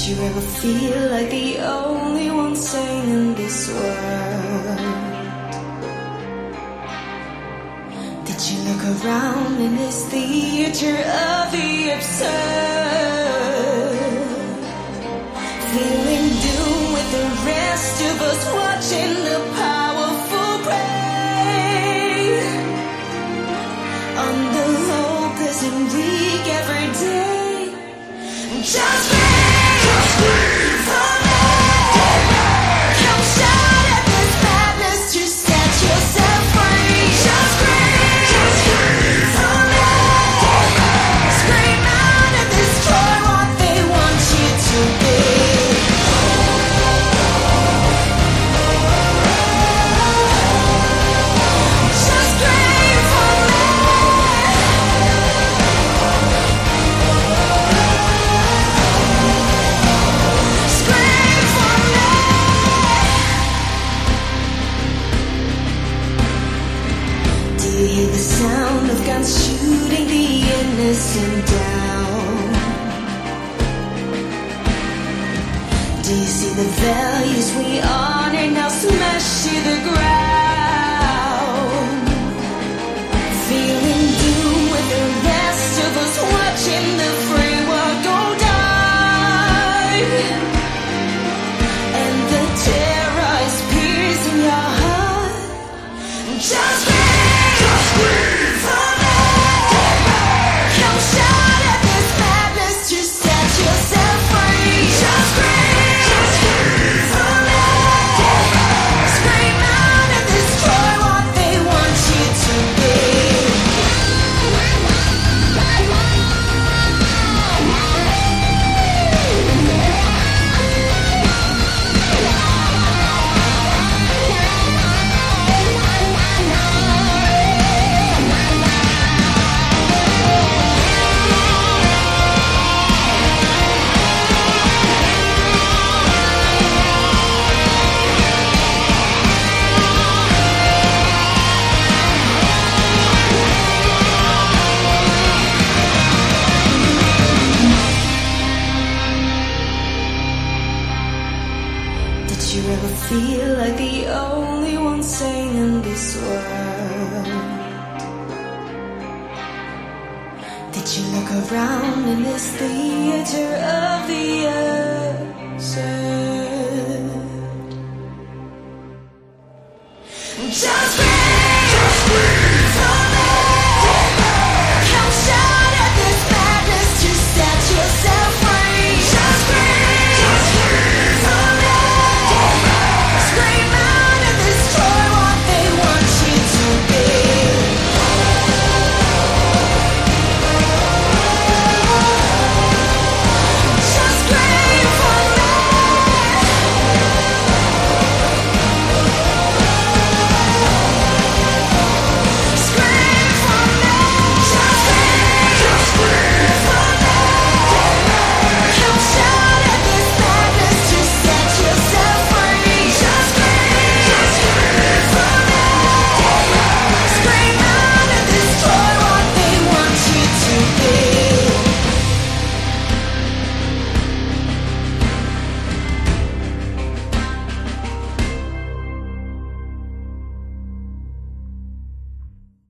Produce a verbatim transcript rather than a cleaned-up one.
you ever feel like the only one sane in this world? Did you look around in this theater of the absurd? Feeling doom with the rest of us watching the powerful prey under hopeless and weak every day. Just scream, just scream for me. Come shout at this madness to set yourself free. Just scream, just scream for me. Scream out and destroy what they want you to be. Just scream for me. Scream for me. Do you hear the sound of guns shooting the innocent down? Do you see the values we honor now smash to the ground? Feeling doom with the rest of us watching the free world go die. And the terror is piercing your heart. Just scream, just scream for me. Come shout at this madness to set yourself free. Just scream, just scream for me. Scream out and destroy what they want you to be. Did you ever feel like the only one sane in this world? Did you look around in this theater of the absurd? Just